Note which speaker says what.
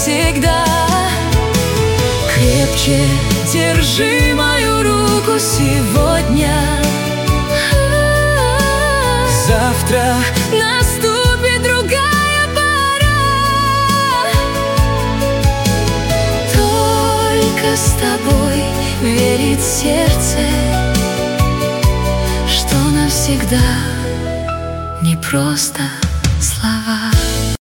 Speaker 1: навсегда. Крепче держи мою руку сегодня.
Speaker 2: Завтра
Speaker 1: наступит другая пора. Только с тобой верит сердце, что навсегда не просто слова.